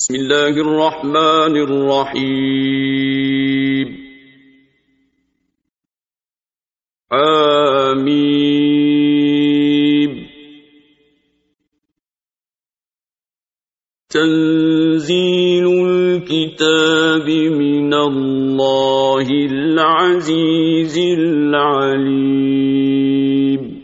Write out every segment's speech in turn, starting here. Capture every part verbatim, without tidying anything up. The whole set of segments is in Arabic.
بسم الله الرحمن الرحيم حميم تنزيل الكتاب من الله العزيز العليم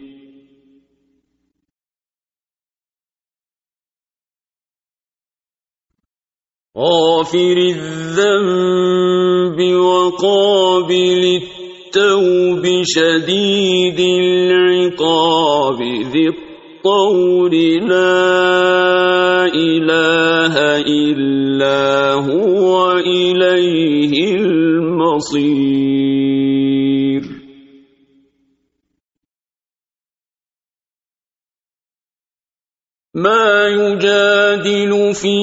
غافر الذنب وقابل التوب شديد العقاب ذي الطول لا إله إلا هو إليه المصير ما يجادل في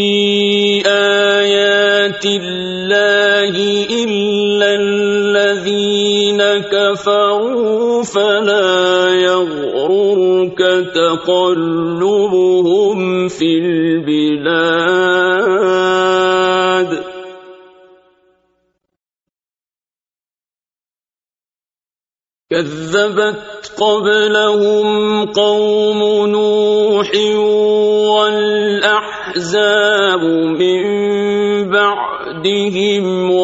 آيات الله إلا الذين كفروا فلا يغررك تقلبهم في البلاد كذبت قبلهم قوم نوح والأحزاب من بعدهم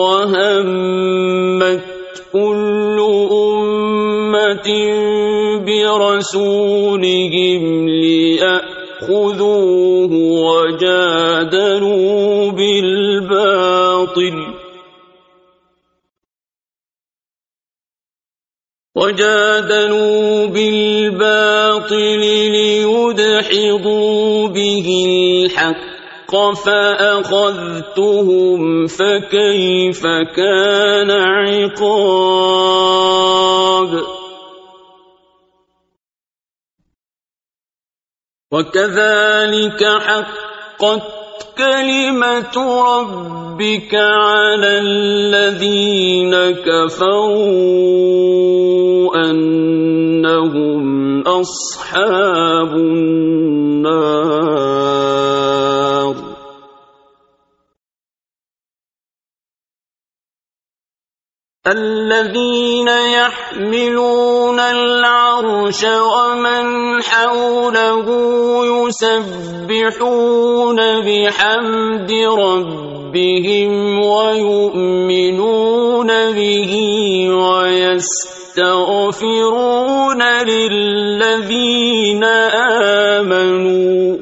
وهمت كل أمة برسولهم ليأخذوه وجادلوا بالباطل وجادلوا بالباطل ليدحضوا به الحق فأخذتهم فكيف كان عقاب وكذلك حقت كلمة ربك على الذين كفروا أنهم أصحاب النار الذين يحملون العرش ومن حوله يسبحون بحمد ربهم ويؤمنون به ويستغفرون للذين آمنوا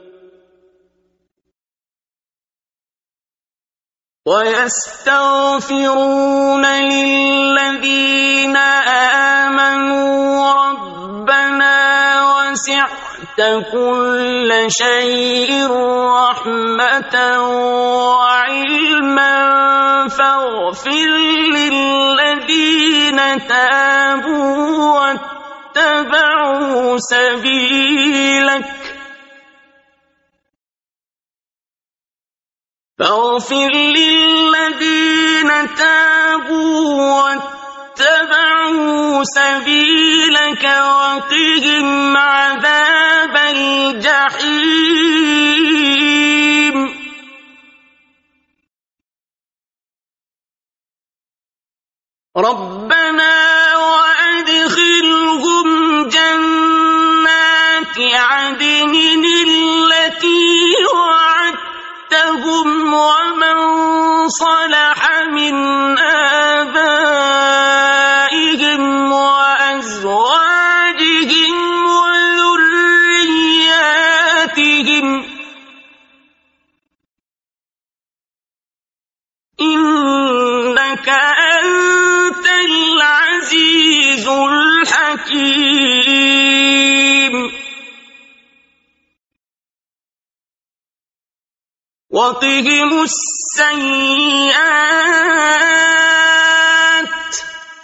ويستغفرون للذين آمنوا ربنا وسعت كل شيء رحمة وعلما فاغفر للذين تابوا واتبعوا سبيلك فاغفر للذين تابوا واتبعوا سبيلك وقهم عذاب الجحيم ربنا وأدخلهم جنات عدن التي وعدتهم ومن صلح من آبائهم وأزواجهم وذرياتهم إنك أنت العزيز الحكيم وقهم السيئات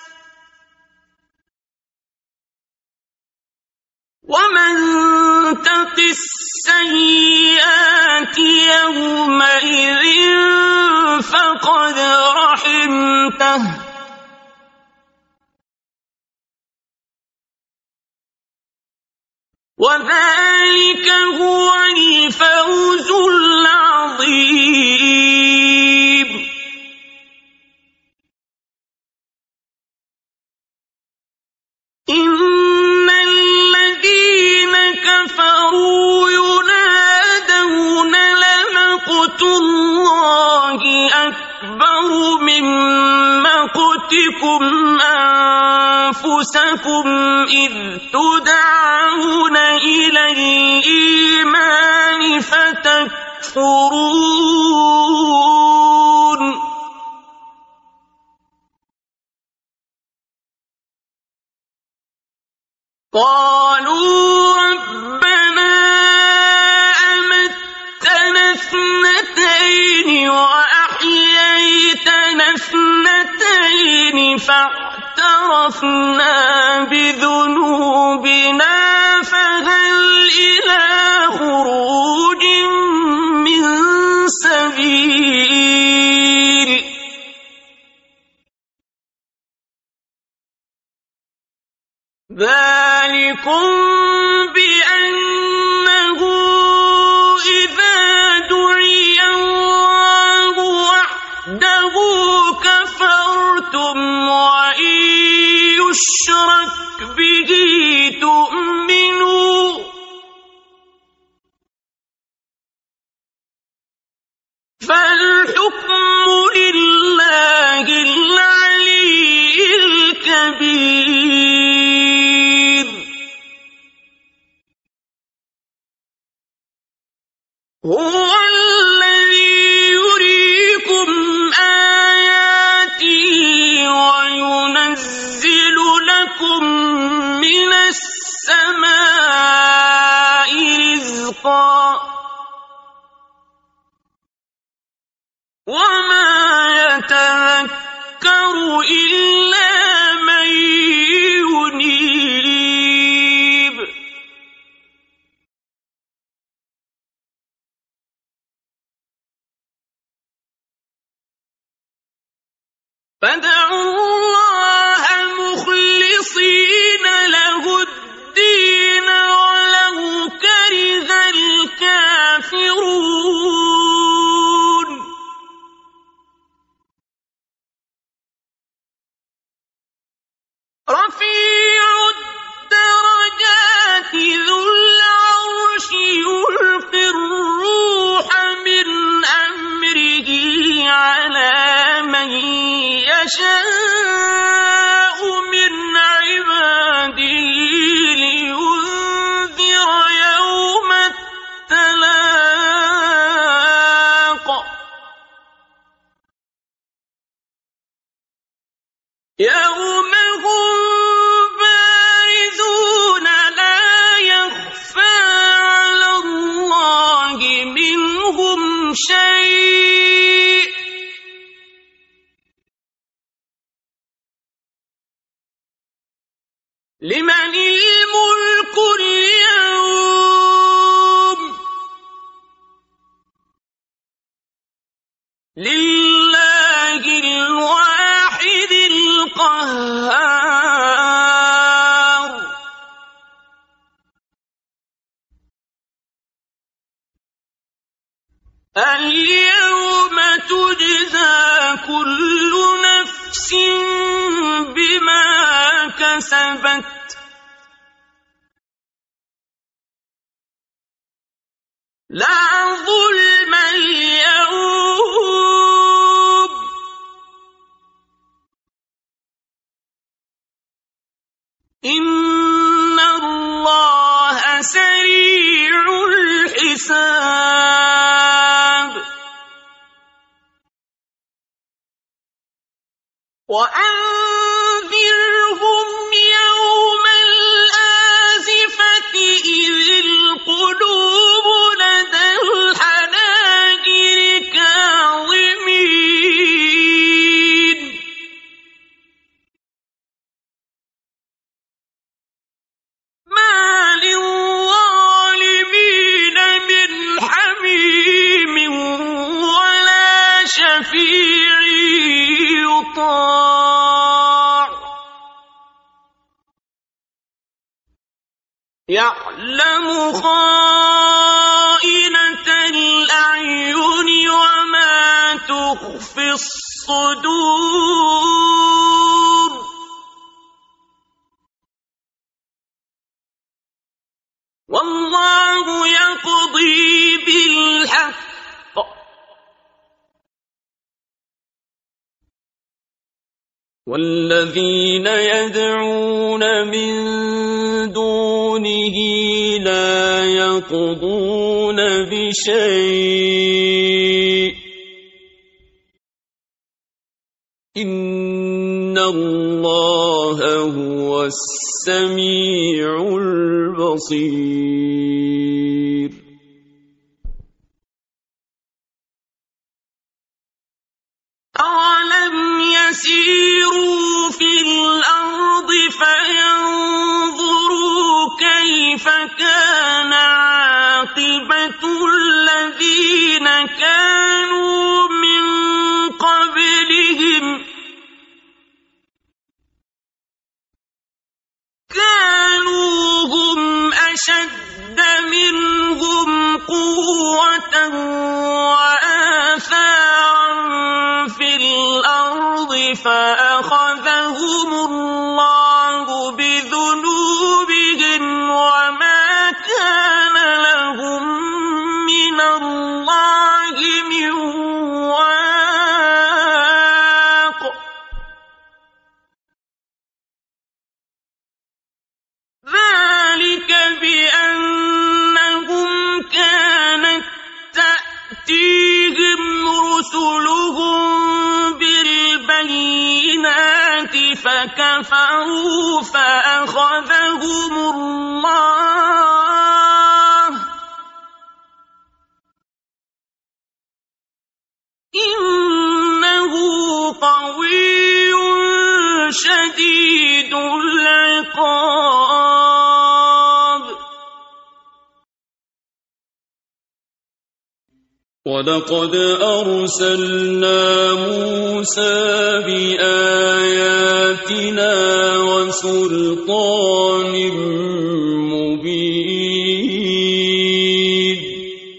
ومن تق السيئات يومئذ فقد رحمته وذلك هو الفوز العظيم اللَّهِ أَكْبَرُ مِن مَّقْتِكُمْ أَنفُسَكُمْ إِذْ تُدْعَوْنَ إِلَى الْإِيمَانِ فَتَكْفُرُونَ قَالُوا رَبَّنَا أَمَتَّنَا اثْنَتَيْنِ وَأَحْيَيْتَنَا اثْنَتَيْنِ فَاعْتَرَفْنَا بِذُنُوبِنَا فَهَلْ إِلَىٰ خُرُوجٍ مِّن سَبِيلٍ ذَٰلِكُم بِأَنَّهُ إِذَا دُعِيَ اللَّهُ وَحْدَهُ كَفَرْتُمْ وَإِن يُشْرَكْ بِهِ تُؤْمِنُوا فَالْحُكْمُ لِلَّهِ الْعَلِيِّ الْكَبِيرِ هُوَ الَّذِي يُرِيكُمْ آيَاتِهِ وَيُنَزِّلُ لَكُم مِّنَ السَّمَاءِ رِزْقًا وَمَا يَتَذَكَّرُ إِلَّا مَن يُنِيبُ فَادْعُوا اللَّهَ مُخْلِصِينَ لَهُ الدِّينَ وَلَوْ كَرِهَ الْكَافِرُونَ رَفِيعُ الدَّرَجَاتِ ذُو الْعَرْشِ يُلْقِي الرُّوحَ مِنْ أَمْرِهِ عَلَىٰ مَن يَشَاءُ مِنْ عِبَادِهِ لِيُنذِرَ يَوْمَ التَّلَاقِ يَوْمَ هُم بَارِزُونَ لَا يَخْفَىٰ عَلَى اللَّهِ مِنْهُمْ شَيْءٌ ۚ لِمَنِ الْمُلْكُ الْيَوْمَ لِلَّهِ الْوَاحِدِ الْقَهَّارِ الْيَوْمَ تُجْزَىٰ كُلُّ نَفْسٍ بِمَا كَسَبَتْ لَا ظُلْمَ الْيَوْمَ إِنَّ اللَّهَ سَرِيعُ الْحِسَابِ وَأَنذِرْهُمْ يَوْمَ الْآزِفَةِ إِذِ الْقُلُوبُ لَدَى الْحَنَاجِرِ كَاظِمِينَ مَا لِلظَّالِمِينَ مِنْ حَمِيمٍ وَلَا شَفِيعٍ يُطَاعُ يَعْلَمُ خَائِنَةَ الْأَعْيُنِ وَمَا تُخْفِي الصُّدُورُ وَاللَّهُ يَقْضِي بِالْحَقِّ والذين يدعون من دونه لا يقضون بشيء إن الله هو السميع البصير أولم يسيروا في الأرض فينظروا كيف كان عاقبة الذين كانوا من قبلهم كانوا هم أشد منهم قوة وآثارا في الأرض فأخذهم الله بذنوبهم وما كان لهم من الله من واق ذلك بأنهم كانت تأتيهم رسلهم بالبينات فكفروا فأخذهم الله إنه قوي شديد العقاب ولقد أرسلنا موسى بآياتنا وسلطان مبين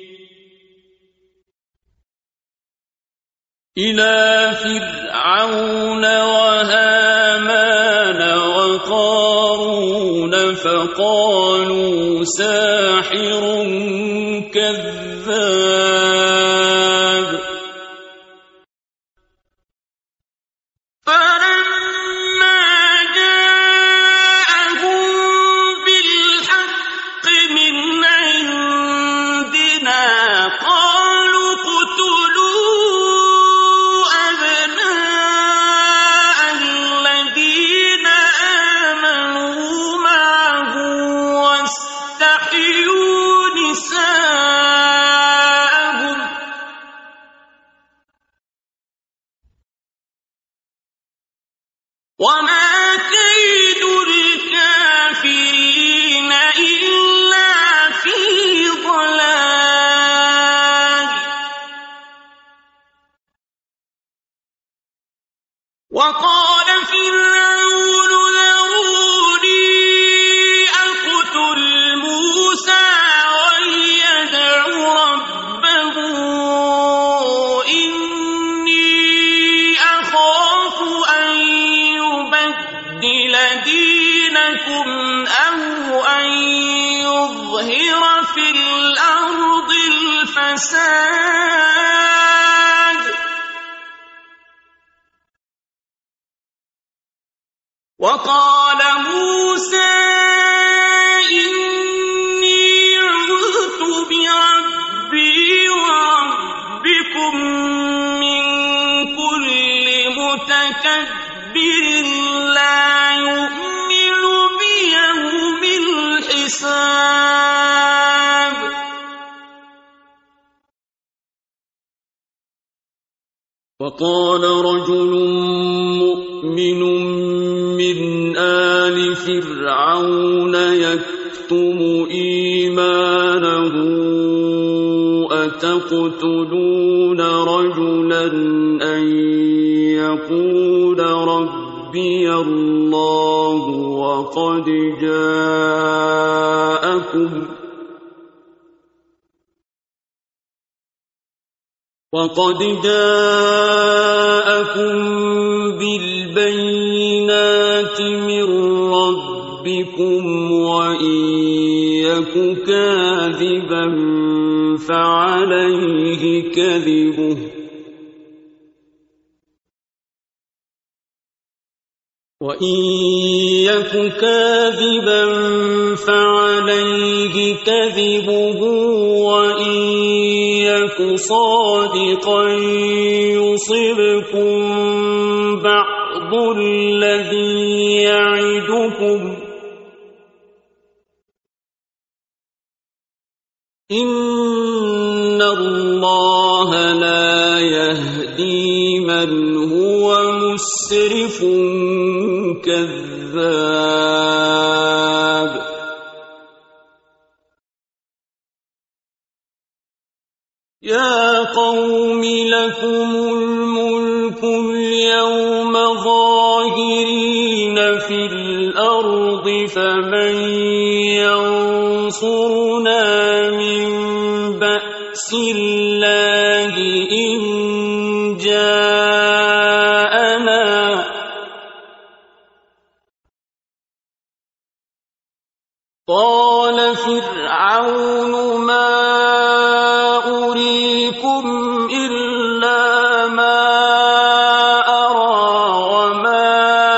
إلى فرعون وهامان وقارون فقالوا ساحر كذاب فلما جاءهم بالحق من عندنا قالوا اقتلوا أبناء الذين آمنوا معه واستحيوا نساءهم وما كيد الكافرين إلا في ضلال وقال فرعون ذروني أقتل موسى وليدع ربه إني أخاف أن يبدل دينكم أو أن يظهر في الأرض الفساد وقال موسى إني عذت بربي وربكم من كل متكبر لا يؤمن بيوم الحساب وقال رجل مؤمن من آل فرعون يكتم إيمانه أتقتلون رجلا أن يقول ربي الله وقد جاءكم وقد جاءكم بالبينات من ربكم وإن يك كاذبا فعليه كذبه وإن يك كاذبا فعليه كذبه وإن يك صادقا يصبكم بعض الذي يعدكم إن الله لا يهدي من هو مسرف كذاب يا قوم لكم الملك اليوم ظاهرين في الأرض فمن ينصرنا من بأس الله إن جاءنا قال فرعون ما أريكم إلا ما أرى وما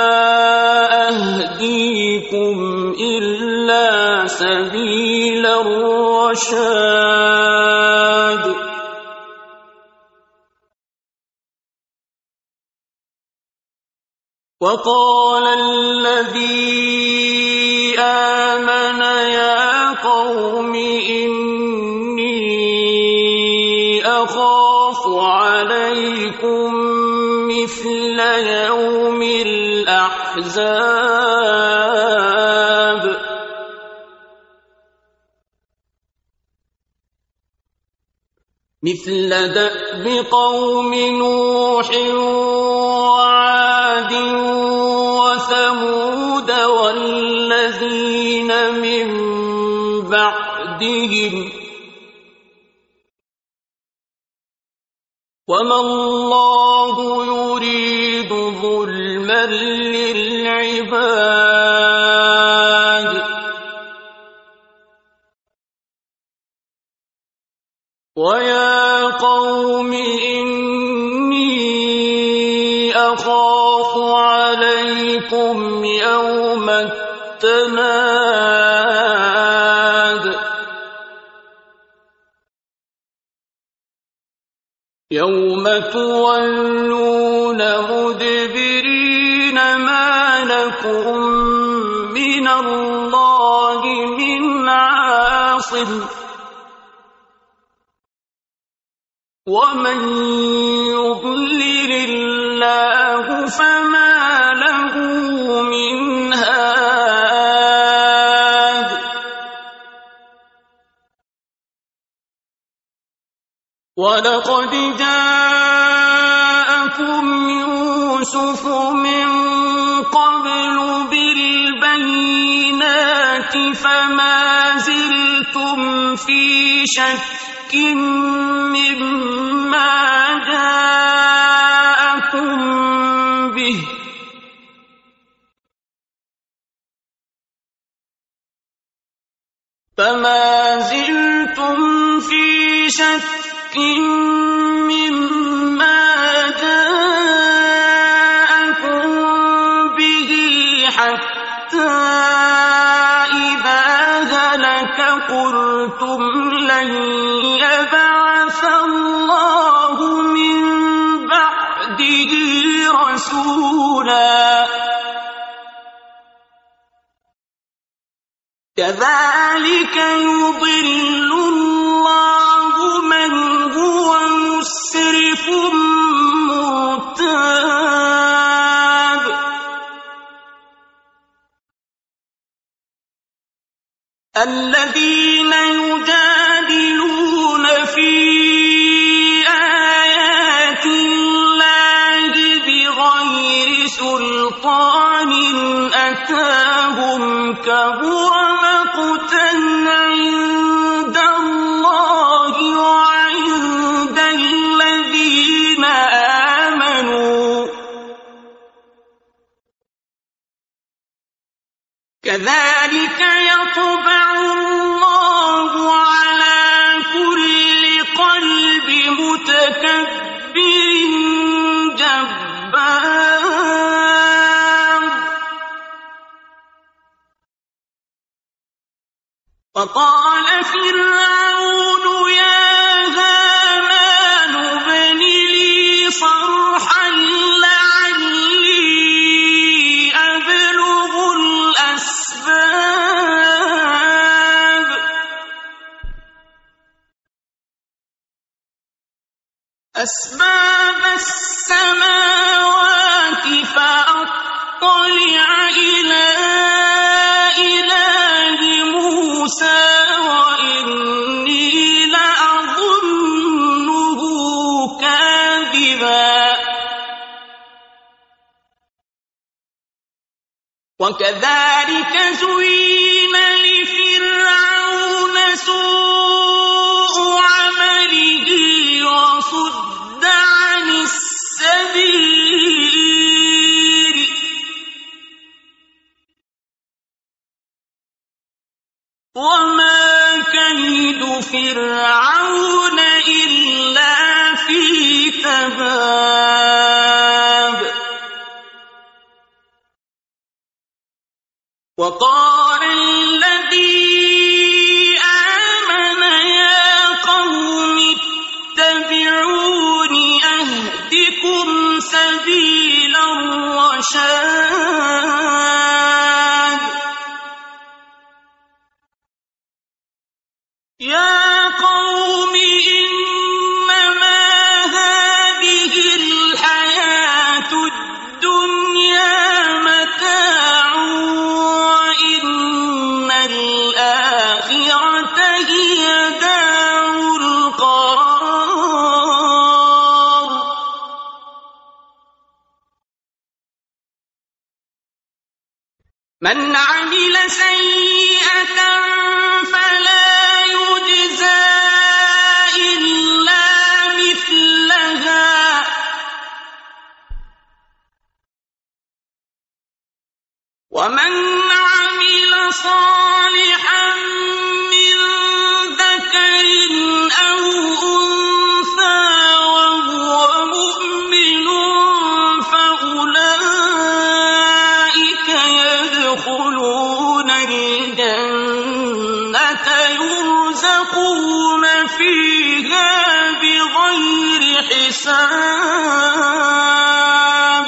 أهديكم إلا سبيل الرشاد وقال الذي آمن يا قوم إني أخاف عليكم مثل يوم الأحزاب مثل دأب قوم نوح وعاد وثمود والذين من بعدهم وما الله يريد ظلما للعباد ويا قوم إني أخاف عليكم يوم التناد يوم تولون مدبرين ما لكم من الله من عاصم ومن يضلل الله فما له من هاد ولقد جاءكم يوسف من قبل بالبينات فما زلتم في شك مما جاءكم به فما زلتم في شك مما جاءكم به حتى إذا هلك قلتم لن يبعث الله من بعده رسولا كذلك يضل الله من هو مسرف مرتاب الذين يجادلون في آيات الله بغير سلطان أتاهم كبر مقتا عند الله وعند الذين آمنوا كذلك يطبع الله على كل قلب متكبر جبار فقال فرعون يا هامان ابن لي صرحا لعلي أبلغ الأسباب أسباب السماوات فأطلع إلى إله موسى وإني لأظنه كاذبا وكذلك زين لفرعون سوء عمله وصد عن السبيل وما كيد فرعون إلا في تباب وقال الذي آمن يا قوم اتبعون أهدكم سبيل الرشاد يا قوم إنما هذه الحياة الدنيا متاع وإن الآخرة هي دار القرار من عمل سيئة فلا يجزى إلا مثلها ومن عمل صالحا من ذكر أو أنثى وهو مؤمن فأولئك يدخلون الجنة يرزقون فيها بغير حساب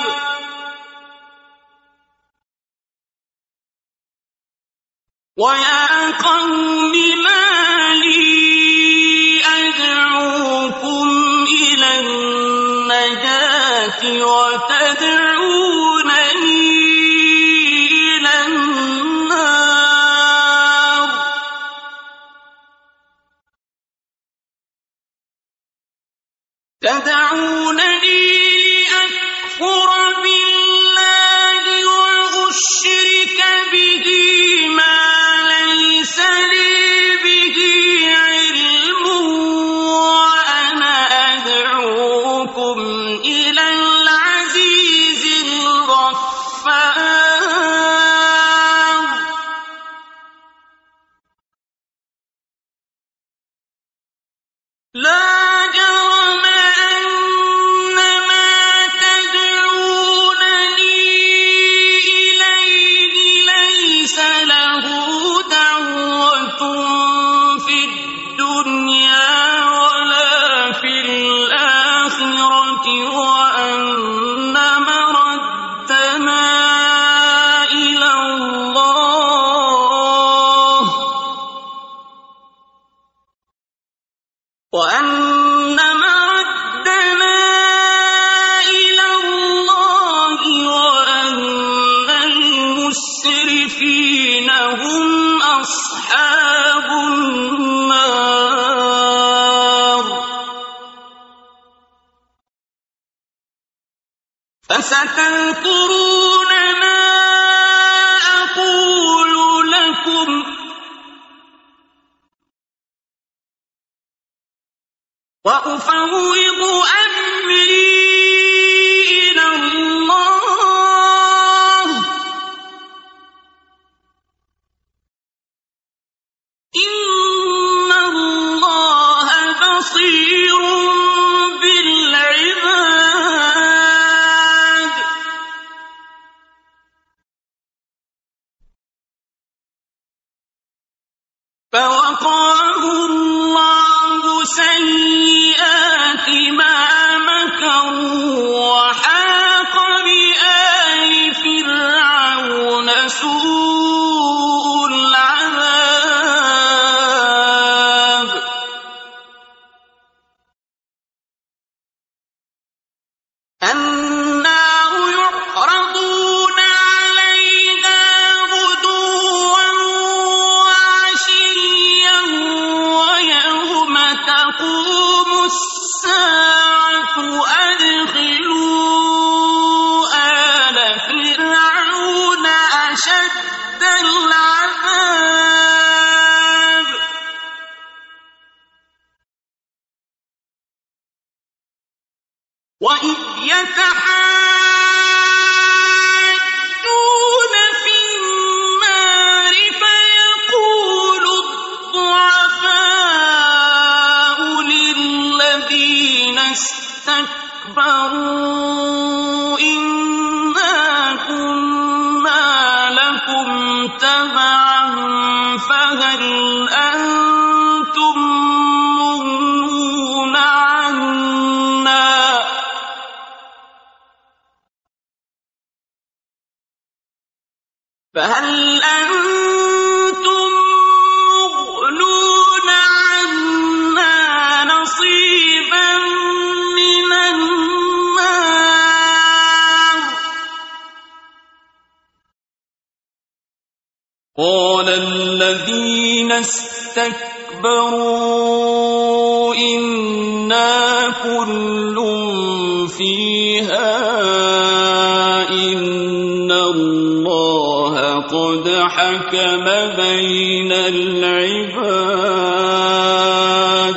ويا قوم ما لي أدعوكم إلى النجاة وتدعونني إلى النار تدعونني لأكفر بالله وأشرك به ما ليس لي به علم وأنا أدعوكم إلى العزيز الغفار لا جرم أن ما تدعونني إليه ليس له دعوة في الدنيا ولا في الآخرة وأن مردنا إلى الله وأن مردنا إلى الله وأن المسرفين هم أصحاب النار فستذكرون ما أقول لكم وأفوض أمري إلى الله إن الله بصير بالعباد فويل سيئات ما مكروا وحاق بآل فرعون سوء العذاب النار يعرضون عليها غدوا وعشيا ويوم تقوم الساعة أدخلوا آل فرعون أشد العذاب وإذ يتحاجون في النار فيقول الضعفاء للذين استكبروا إنا كنا لكم تبعا فهل أنتم مغنون عنا فهل أنتم مغنون عنا نصيبا من النار قال الذين استكبروا إنا كل فيها إن الله قد حكم بين العباد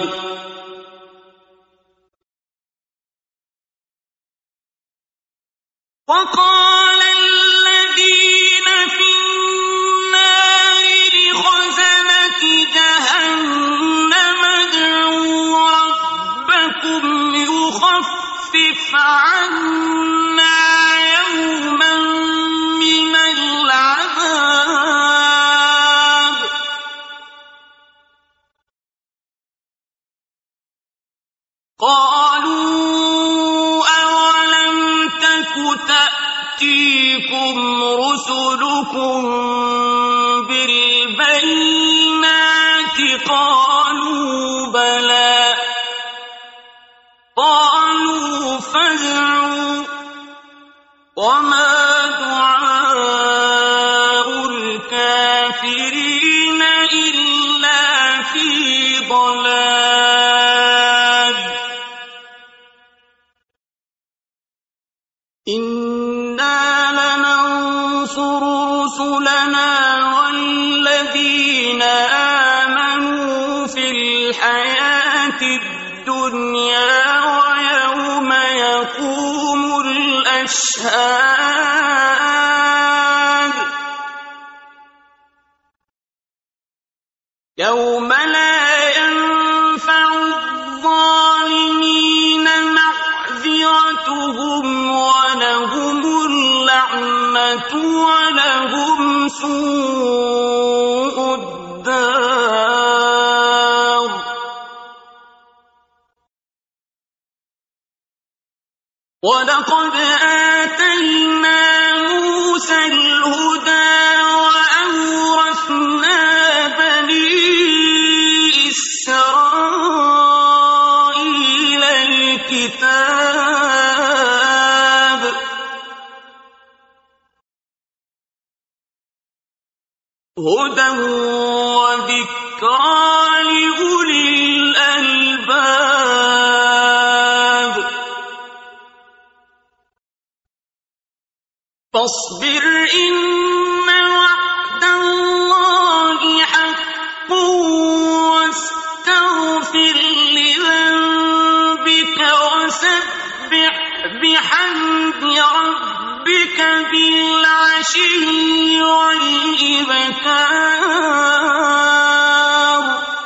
وقال الذين في النار لخزنة جهنم ادعوا ربكم يخفف عنا يوما من العذاب قالوا أولم تك تأتيكم رسلكم بالبينات قالوا بلى قالوا فادعوا وما دعاء الكافرين إلا في ضلال إنا لننصر رسلنا والذين آمنوا في الحياة الدنيا ويوم يقوم الأشهاد يوم لا ينفع الظالمين معذرتهم ولهم اللعنة ولهم سوء الدار ولقد آتينا موسى الهدى وأورثنا بني إسرائيل الكتاب هدى وذكرى لأولي الألباب فاصبر إن وعد الله حق واستغفر لذنبك وسبح بحمد ربك بالعشي والإبكار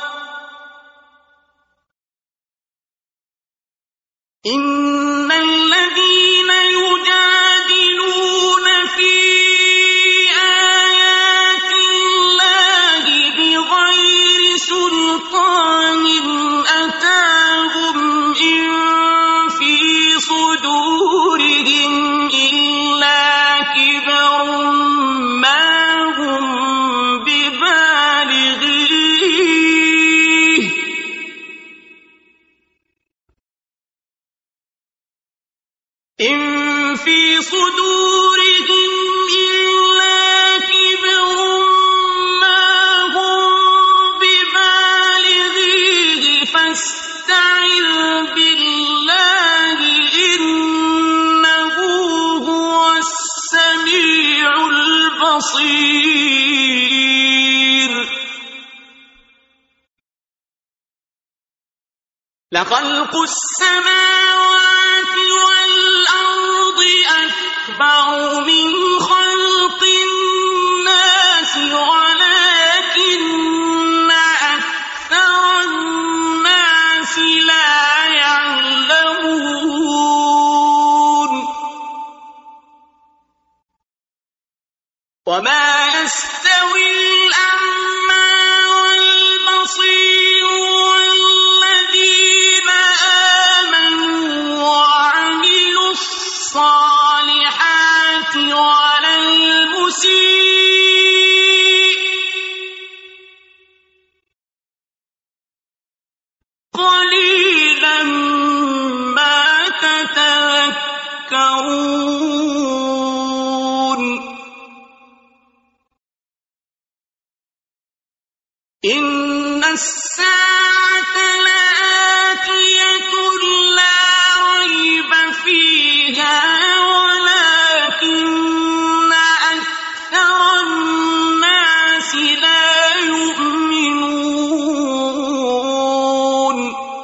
إن الذين يجادلون في آيات الله بغير سلطان أتاهم إن في صدورهم إلا كبر ما هم ببالغيه فاستعذ بالله إنه هو السميع البصير لخلق السماوات والأرض أكبر من خلق الناس ولكن أكثر الناس لا يعلمون وما يستوي الأعمى والبصير والذين آمنوا وعملوا الصالحات ولا المسيء قليلا ما تتذكرون إن الساعة لآتية لا ريب فيها ولكن أكثر الناس لا يؤمنون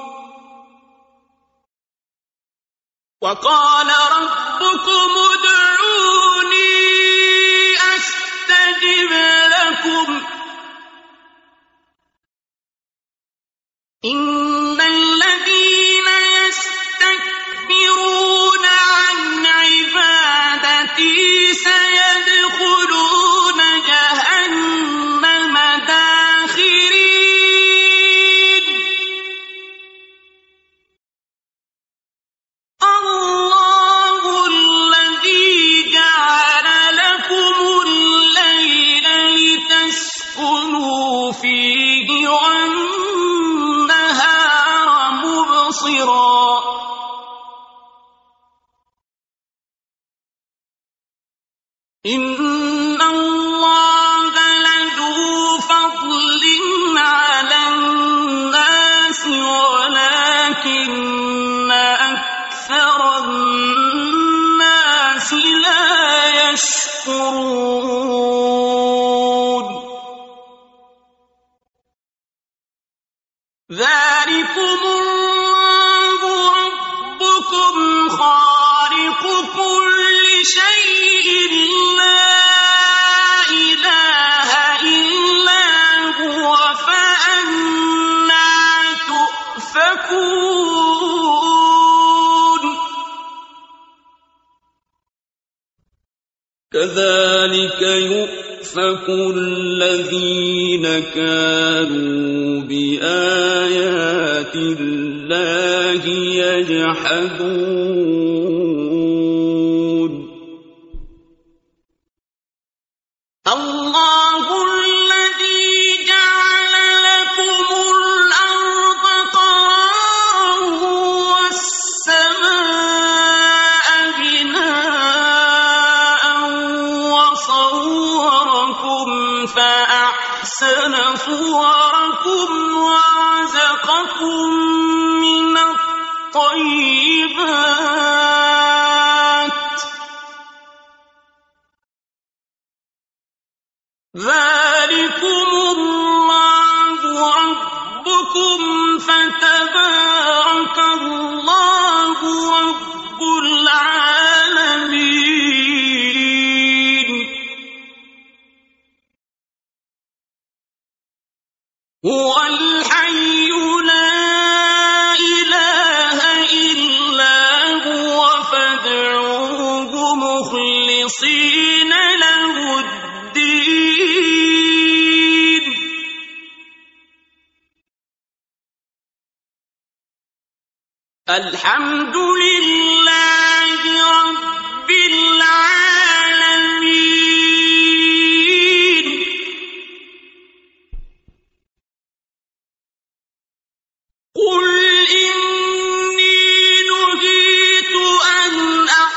وقال ربكم ادعوني أستجب لكم إن الذين يستكبرون عن عبادتي سيدخلون جهنم داخرين الله الذي جعل لكم الليل لتسكنوا فيه والنهار مبصرا إن الله لذو فضل على الناس ولكن أكثر الناس لا يشكرون ذلكم الله ربكم خالق كل شيء لا إله إلا هو فأنى تؤفكون كذلك يؤفك الذين كانوا بآيات الله يجحدون الله الذي جعل لكم الأرض قرارا والسماء بناء وصوركم فأحسن صوركم ورزقكم من الطيبات ذلكم الله ربكم فتبارك الله رب العالمين هو الحي لا إله إلا هو فادعوه مخلصين له الدين الحمد لله رب العالمين قل إني نهيت أن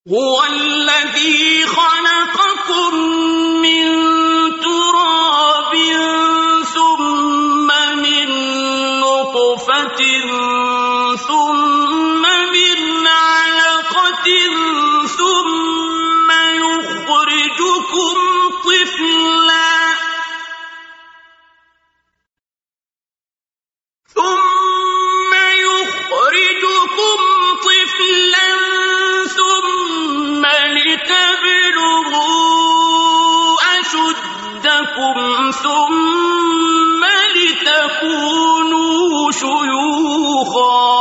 هو الذي خلقكم من تراب ثم من نطفة ثم من علقة ثم يخرجكم طفلا ثم يخرجكم طفلا ثم لتبلغوا أشدكم ثم لتكونوا شيوخا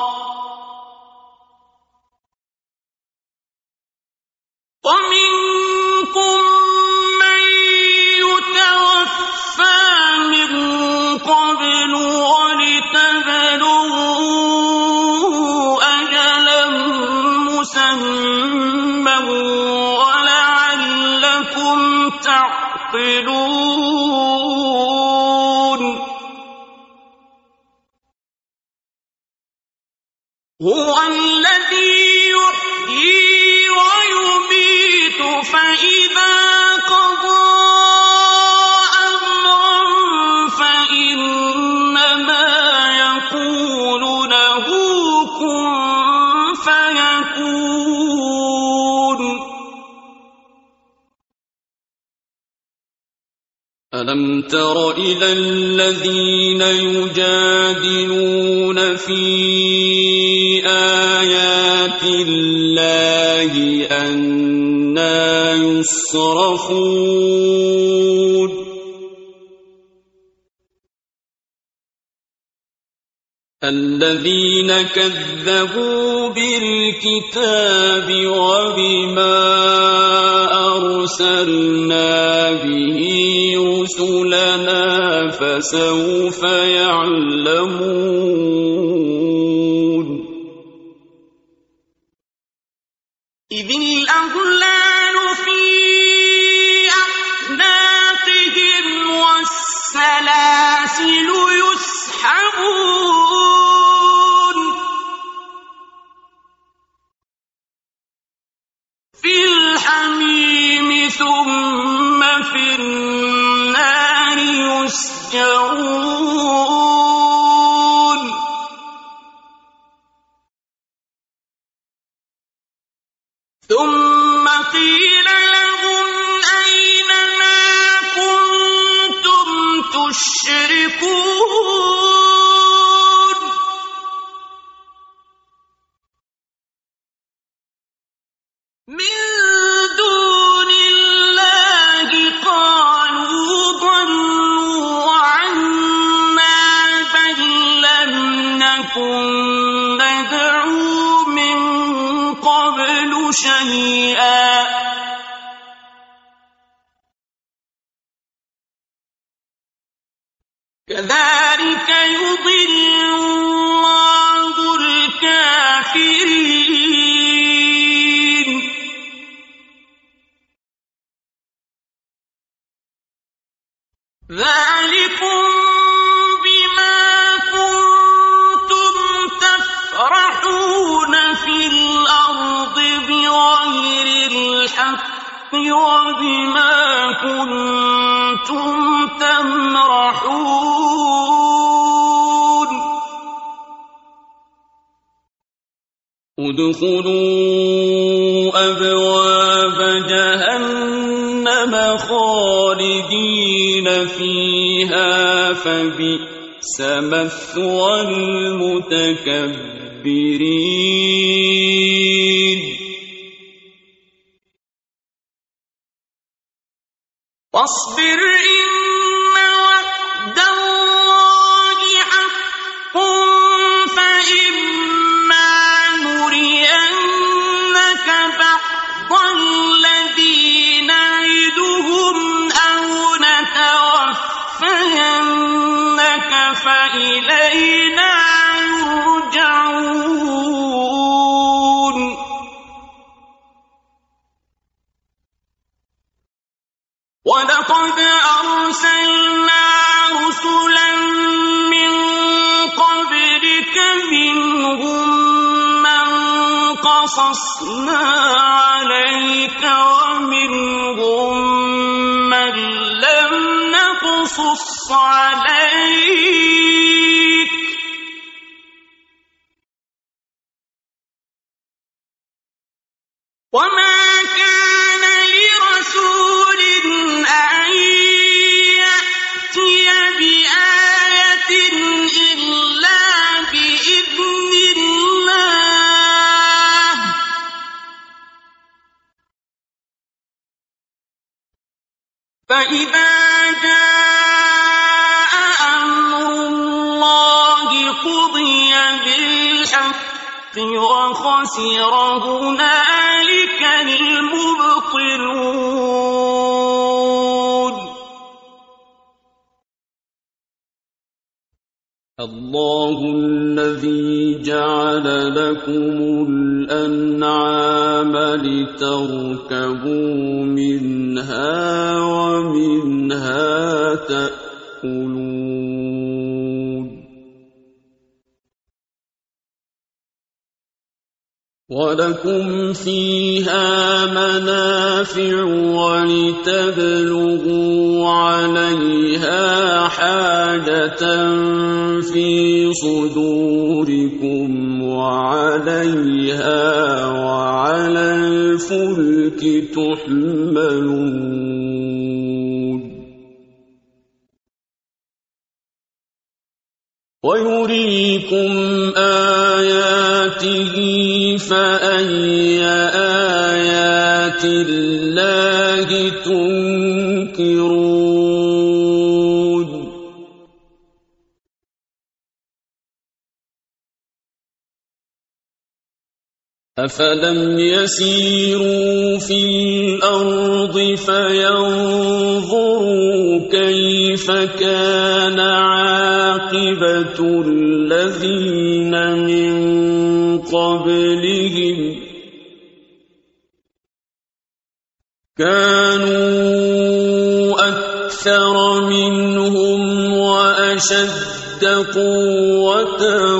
ومنكم من يتوفى من قبل ولتبلغوا أجلا مسمى ولعلكم تعقلون هو الذي يحيي ويميت فإذا قضى أمرا فإنما يقول له كن فيكون ألم تر إلى الذين يجادلون في آيات الله أنى يصرفون الذين كذبوا بالكتاب وبما أرسلنا به رسلنا فسوف يعلمون إذ الأغلال في أعناقهم والسلاسل يسحبون في الحميم ثم في النار يسجرون ثم قيل لهم أين ما كنتم تشركون من دون الله قالوا ضلوا عنا بل لم نكن ندعو من قبل شيئا كذلك يضل الله الكافرين ذلكم بما كنتم تفرحون في الأرض بغير الحق وبما كنتم تمرحون ادخلوا أبواب جهنم خالدين فيها فبئس مثوى المتكبرين واصبر إن وعد الله حق فإما نرينك بعض الذي نعدهم أو نتوفينك فإلينا يرجعون ولقد أرسلنا قصصنا عليك ومنهم من لم نقصص عليك وما كان لرسول أن يأتي بآية إلا بإذن الله فإذا جاء أمر الله قضي بالحق وخسر هنالك المبطلون الله الذي جعل لكم الأنعام لتركبوا منها ومنها تأكلون ولكم فيها منافع ولتبلغوا عليها حاجة في صدوركم وعليها وعلى الفلك تحملون ويريكم آياته فأي آيات الله تنكرون أفلم يسيروا في الأرض فينظروا كيف كان عاقبة الذين من قبلهم كانوا أكثر منهم وأشد قوة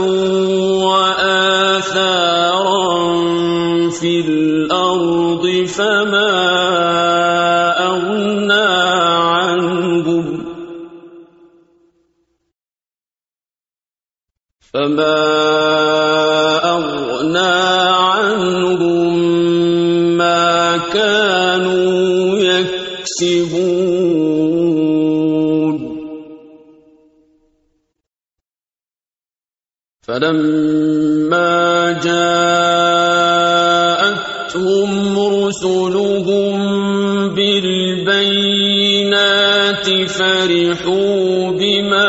وآثارا في الأرض فما أغنى عنهم فما أغنى عنهم ما كانوا يكسبون فلما جاءتهم رسلهم بالبينات فرحوا بما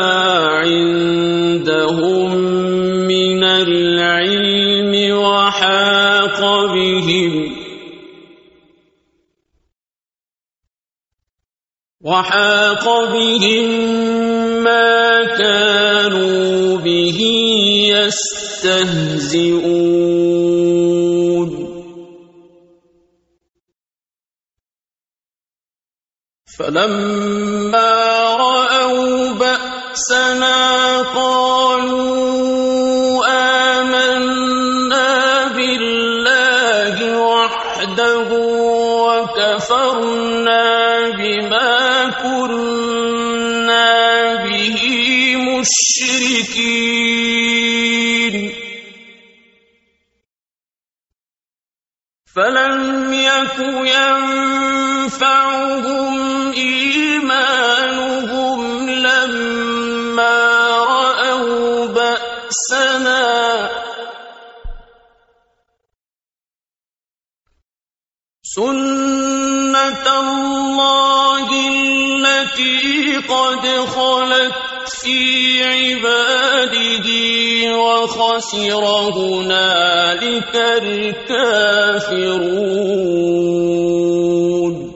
عندهم من العلم وحاق بهم وحاق بهم ما كانوا به يستهزئون فلما رأوا بأسنا قالوا آمنا بالله وحده وكفرنا بما كنا به مشركين فلم يك ينفعهم إيمانهم لما رأوا بأسنا سنة الله التي قد خلت في عباده وخسر هنالك الكافرون